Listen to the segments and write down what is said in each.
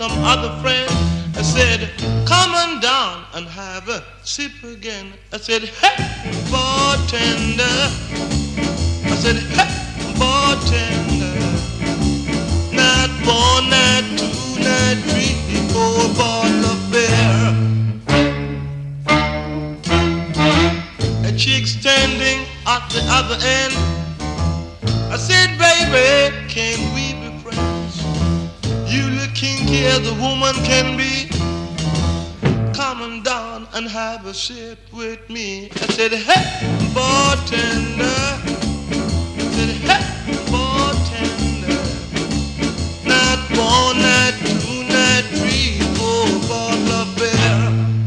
some other friend. I said, come on down and have a sip again. I said, hey, bartender. I said, hey, bartender. Not one, not two, not three, four, bottle of beer. A chick standing at the other end. I said, baby, can we be friends? You look kinky as a woman can be. Come on down and have a sip with me. I said, hey, bartender. I said, hey, bartender. Not one, not two, not three, four, bottle of beer.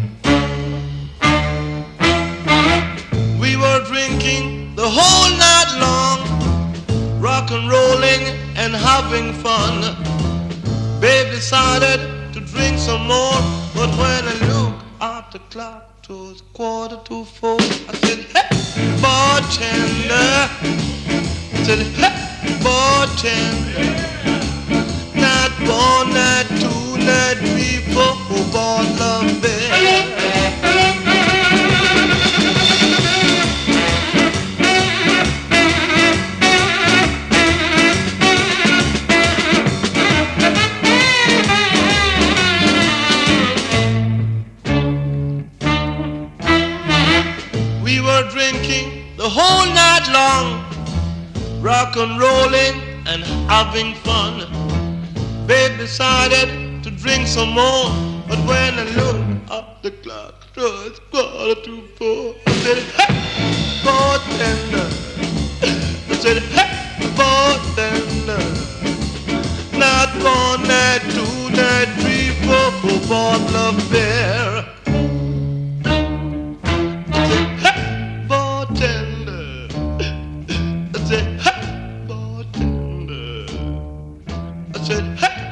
We were drinking the whole night long, rock and rolling and having fun. Babe decided to drink some more, but when I looked at the clock, it was 3:45. I said, hey, bartender. I said, hey, bartender. Not one, not two, not three, four, bottle of beer. Drinking the whole night long, rock and rolling and having fun. Babe decided to drink some more, but when I looked at the clock, it was 3:45. I said, hey, bartender. I said, hey, bartender. Not one, not two, not three, four, bottle of beer. I said, hey, bartender. I said, hey.